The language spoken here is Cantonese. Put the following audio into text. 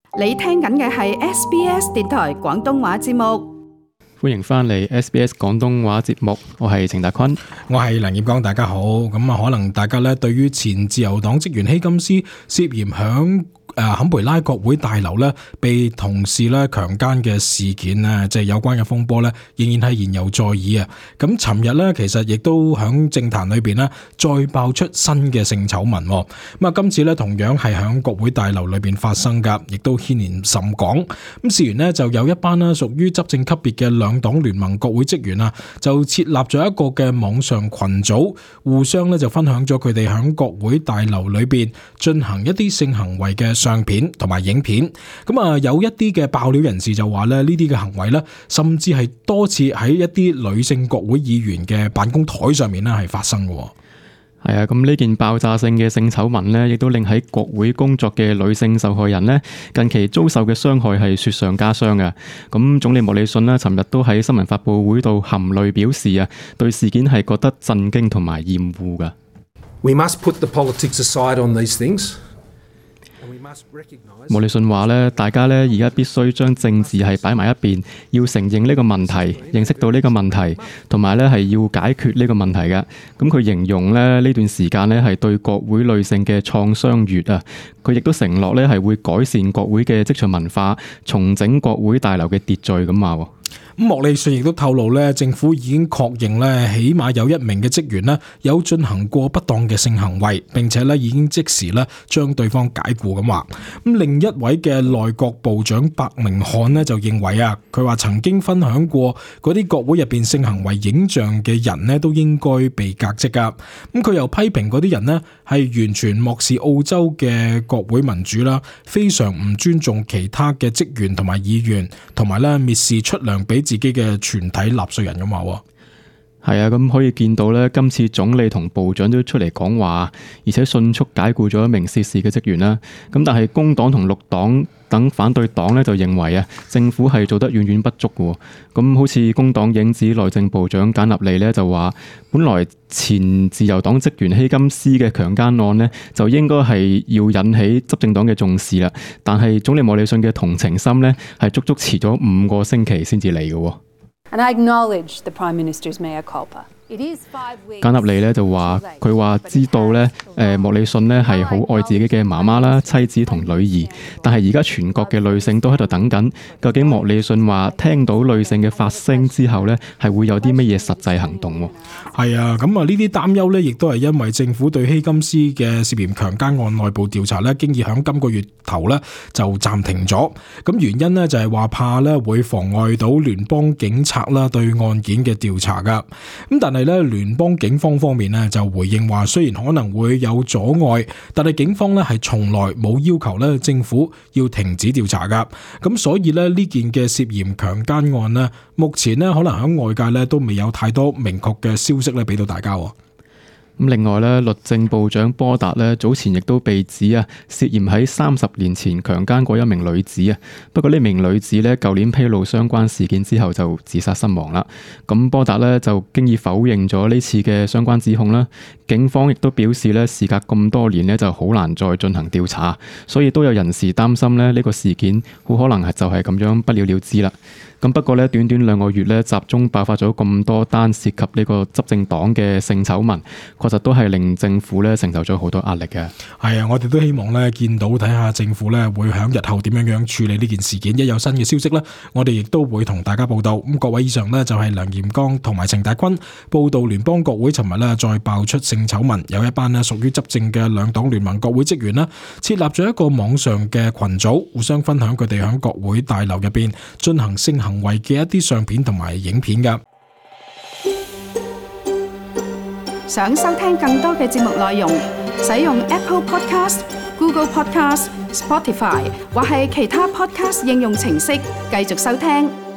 你聽緊嘅係 SBS 電台廣東話節目。 歡迎翻嚟 SBS 廣東話節目，我係程達坤， 我係梁業剛，大家好。咁啊，可能大家咧對於前自由黨職員希金斯涉嫌響坎培拉國會大樓咧被同事咧強姦嘅事件咧，即係有關嘅風波咧，仍然係言猶在耳啊！咁尋日咧，其實亦都響政壇裏邊咧再爆出新嘅性醜聞。咁啊，今次咧同樣係響國會大樓裏邊發生噶，亦都牽連甚廣。咁事緣呢，就有一班啦屬於執政級別嘅兩黨聯盟國會職員啊，就設立咗一個嘅網上群組，互相咧就分享咗佢哋響國會大樓裏邊進行一啲性行為嘅相片同埋影片。咁啊，有一啲嘅爆料人士就話咧，呢啲嘅行為咧，甚至係多次喺一啲女性國會議員嘅辦公台上面咧係發生嘅。 係啊，咁呢件爆炸性嘅性醜聞呢，亦都令喺國會工作嘅女性受害人呢，近期遭受嘅傷害係雪上加霜嘅。咁總理莫里遜呢，尋日都喺新聞發佈會度含淚表示啊，對事件係覺得震驚同埋厭惡嘅。 We must put the politics aside on these things. 莫里遜話咧，大家咧而家必須將政治係擺埋一邊，要承認呢個問題，認識到呢個問題，同埋咧係要解決呢個問題嘅。咁佢形容咧呢段時間咧係對國會女性嘅創傷月啊。佢亦都承諾咧係會改善國會嘅職場文化，重整國會大樓嘅秩序咁話。 莫里遜亦都透露咧，政府已經確認咧，起碼有1名嘅職員咧有進行過不當嘅性行為，並且咧已經即時咧將對方解僱咁話。咁另一位嘅內閣部長白明漢咧就認為啊，佢話曾經分享過嗰啲國會入邊性行為影像嘅人咧都應該被革職噶。咁佢又批評嗰啲人咧係完全漠視澳洲嘅國會民主啦，非常唔尊重其他嘅職員同埋議員，同埋咧蔑視出糧俾自己嘅全體納稅人咁話。 係啊，咁可以見到咧，今次總理同部長都出嚟講話，而且迅速解僱咗1名涉事嘅職員啦。咁但係工黨同綠黨等反對黨咧就認為啊，政府係做得遠遠不足嘅。咁好似工黨影子內政部長簡納利咧就話，本來前自由黨職員希金斯嘅強姦案呢，就應該係要引起執政黨嘅重視啦。但係總理莫里遜嘅同情心呢，係足足遲咗5個星期先至嚟嘅。 And I acknowledge the Prime Minister's mea culpa. 簡納利咧就話，佢話知道咧，莫里遜咧係好愛自己嘅媽媽啦、妻子同女兒，但係而家全國嘅女性都喺度等緊，究竟莫里遜話聽到女性嘅發聲之後咧，係會有啲乜嘢實際行動？ 係啊，咁啊呢啲擔憂咧，亦都係因為政府對希金斯嘅涉嫌強姦案內部調查咧，經已響今個月頭咧就暫停咗。咁原因呢，就係話怕咧會妨礙到聯邦警察啦對案件嘅調查噶。咁但係咧聯邦警方方面咧就回應話，雖然可能會有阻礙，但係警方咧係從來冇要求咧政府要停止調查噶。咁所以咧呢件嘅涉嫌強姦案咧，目前咧可能喺外界咧都未有太多明確嘅消息咧俾到大家。 咁另外咧，律政部長波達咧早前亦都被指啊涉嫌喺30年前強姦過1名女子啊。不過呢名女子咧舊年披露相關事件之後就自殺身亡啦。咁波達咧就經已否認咗呢次嘅相關指控啦。警方亦都表示咧，事隔咁多年咧就好難再進行調查，所以都有人士擔心咧呢個事件好可能係就係咁樣不了了之啦。咁不過咧，短短2個月咧，集中爆發咗咁多單涉及呢個執政黨嘅性醜聞，確實都係令政府咧承受咗好多壓力嘅。係啊，我哋都希望咧見到睇下政府咧會喺日後點樣處理呢件事件。一有新嘅消息咧，我哋亦都會同大家報道。咁各位，以上呢就係梁炎剛同埋程達坤報道聯邦國會尋日咧再爆出性醜聞，有一班咧屬於執政嘅兩黨聯盟國會職員啦，設立咗一個網上嘅群組，互相分享佢哋喺國會大樓入邊進行性行為嘅一啲相片同埋影片㗎。 想收聽更多嘅節目內容，使用 Apple Podcast、Google Podcast、Spotify 或係其他 Podcast 應用程式繼續收聽。